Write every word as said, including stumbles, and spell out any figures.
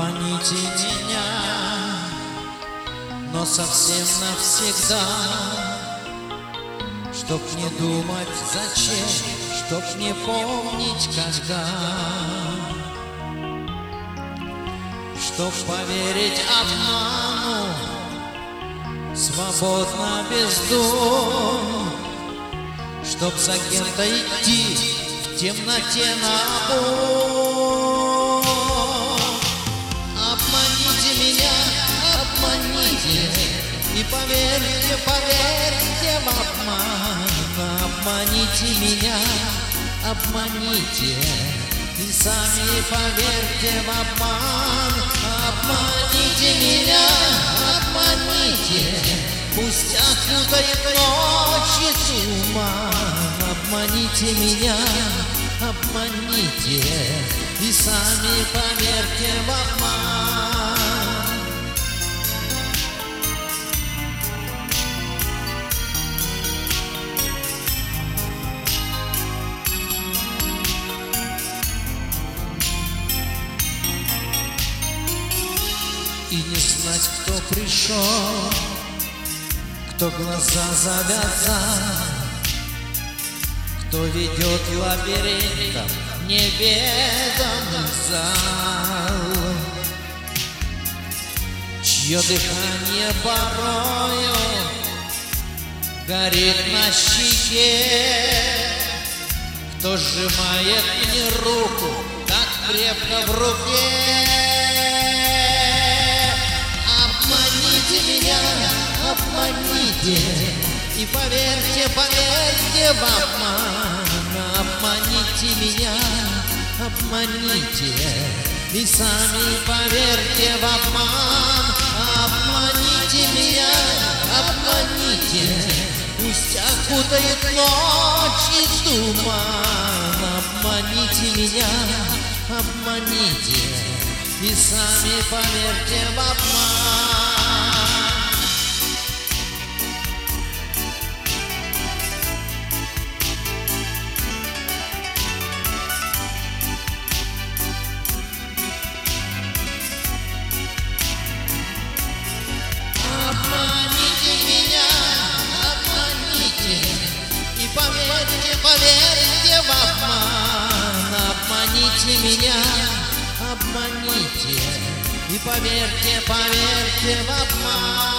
Обманите меня, но совсем навсегда, чтоб не думать зачем, чтоб не помнить когда, чтоб поверить обману, свободно без дум, чтоб за кем-то идти в темноте наобум. Обманите меня, обманите, и поверьте, поверьте в обман. Обманите меня, обманите, и сами поверьте в обман. Обманите меня, обманите, пусть окутает ночи туман. Обманите меня, обманите, и сами поверьте в обман. И не знать, кто пришел, кто глаза завязал, кто ведет лабиринтом неведомый зал, чье дыхание порою горит на щеке, кто сжимает мне руку так крепко в руке. Обманите меня, обманите, и поверьте, поверьте в обман. Обманите меня, обманите, и сами поверьте в обман. Обманите меня, обманите, пусть окутает ночи туман. Обманите меня, обманите, и сами поверьте в обман. Обманите меня, обманите, и поверьте, поверьте в обман. Обманите меня, обманите, и поверьте, поверьте в обман.